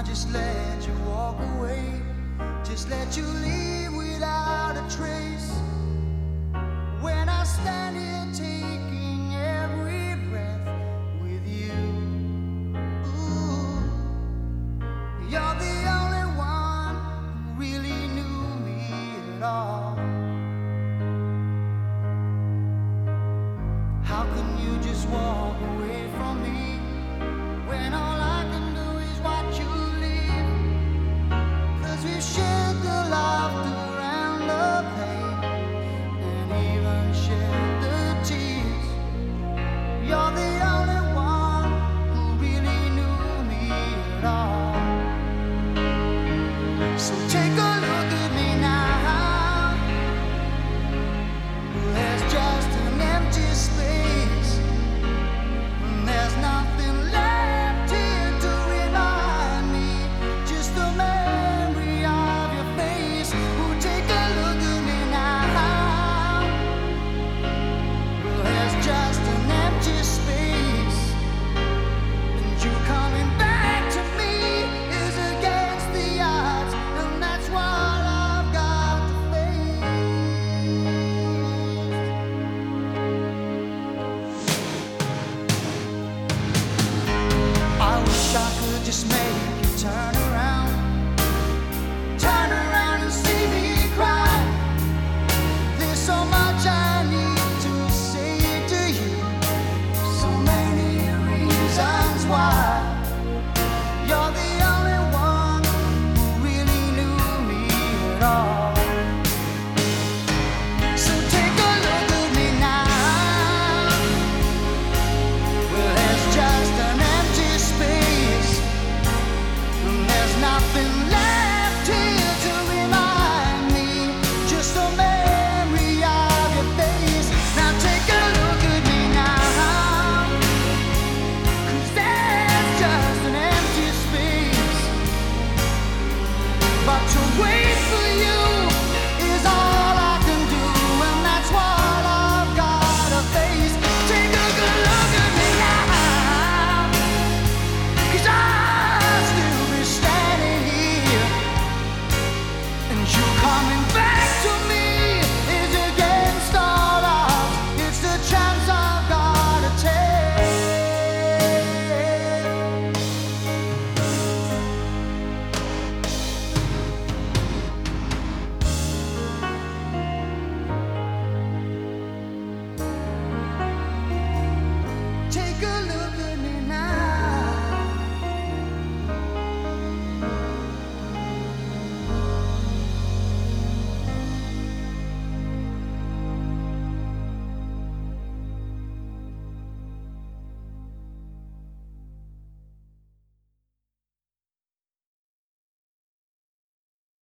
just let you walk away, just let you leave without a trace. When I stand here taking every breath with you, ooh, you're the only one who really knew me at all. How can you just walk away from me when all I can do is watch you leave? 'Cause we've shared the laughter and the pain, and even shared